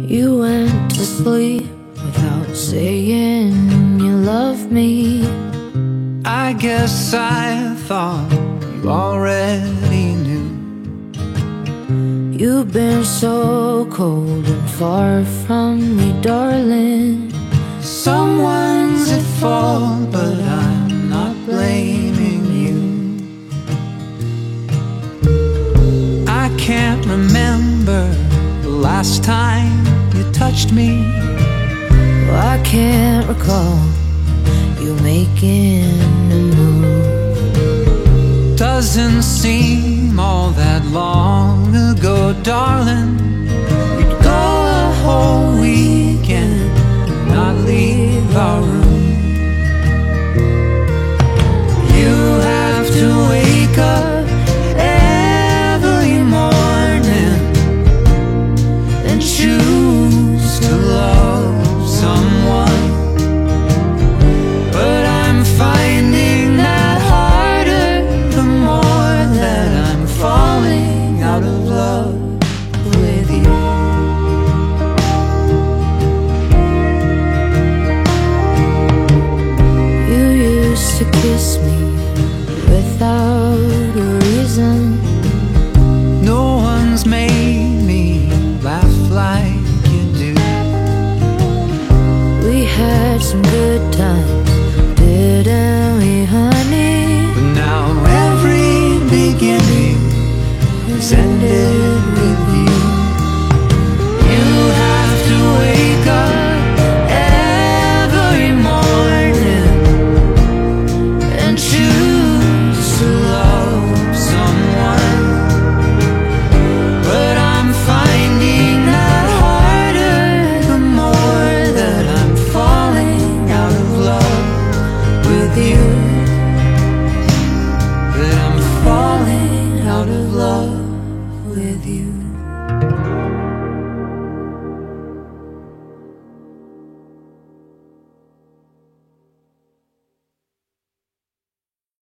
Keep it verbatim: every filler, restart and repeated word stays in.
You went to sleep without saying you love me. I guess I thought you already knew. You've been so cold and far from me, darling. Someone's at fault, but I'm not blaming you. I can't remember the last time you touched me. Well, I can't recall you making a move. Doesn't seem all that long ago, darling. We'd go a whole weekend and not leave our room. You have to wake up every morning and choose to love someone. But I'm finding that harder the more that I'm falling out of love with you. You used to kiss me without a reason. No one's made me laugh like you do. We had some good times, didn't we, honey? But now every beginning has ended with you. You have to wake up every morning and choose